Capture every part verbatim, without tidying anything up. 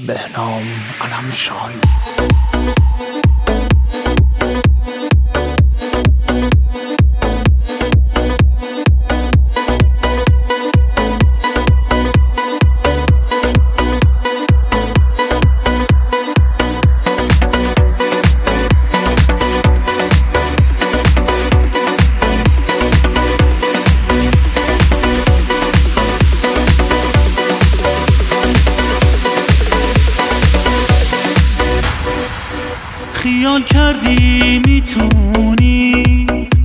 بهنام علمشاهی. خیال کردی میتونی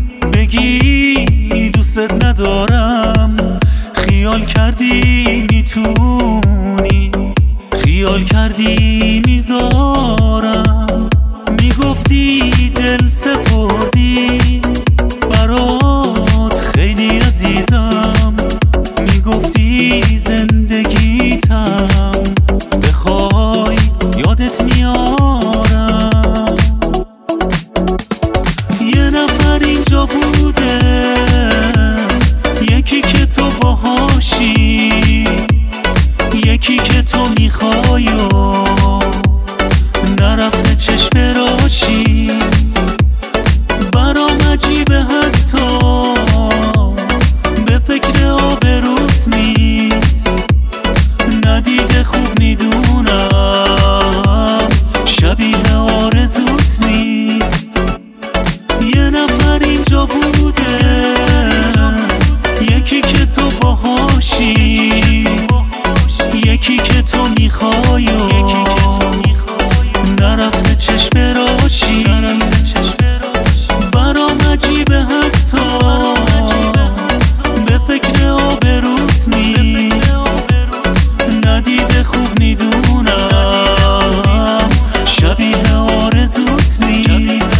بگی دوست ندارم، خیال کردی میتونی، خیال کردی میذارم، میگفتی دل سپردی برات خیلی عزیزم، میگفتی زندگیتم بخوای یادت میارم. یه نفر اینجا بوده، یکی که تو باهاشی، یکی که تو میخوای و نرفته چشم راشی. برام عجیبه حتی به فکر آبروت نیست، ندیده خوب میدونم شبیه آرزوت نیست. یه نفر اینجا بوده، یکی که تو باهاشی، یکی که تو میخوای و نرفته چشم راشی. برام عجیبه حتی به فکر آبروت نیست، ندیده خوب میدونم شبیه آرزوت نیست.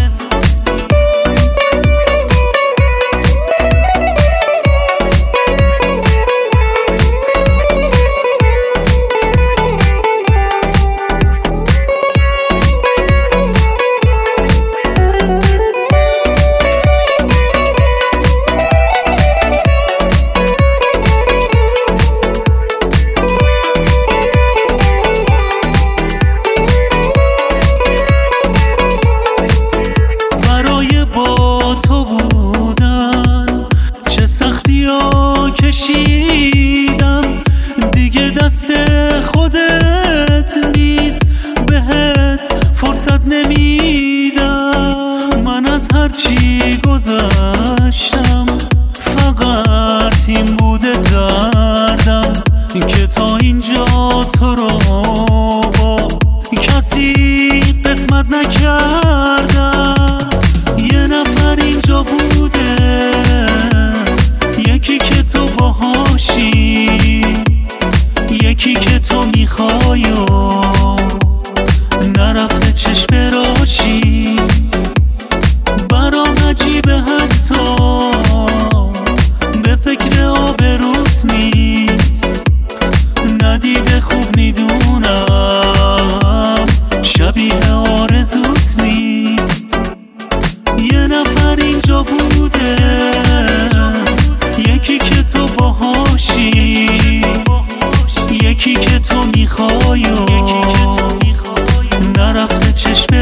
کشیدم دیگه دست خودت نیست، بهت فرصت نمیدم. من از هرچی گذشتم فقط این بوده دردم که تا اینجا تو رو با کسی قسمت نکردم. یه نفر اینجا بوده، یکی که تو باهاشی، یکی که تو میخوای و نرفته چشم راشی. برام عجیبه حتی به فکر آبروت نیست، ندیده خوب میدونم شبیه آرزوت نیست. یه نفر اینجا بوده، یکی که تو باهاشی، یکی که تو میخوای و نرفته چشم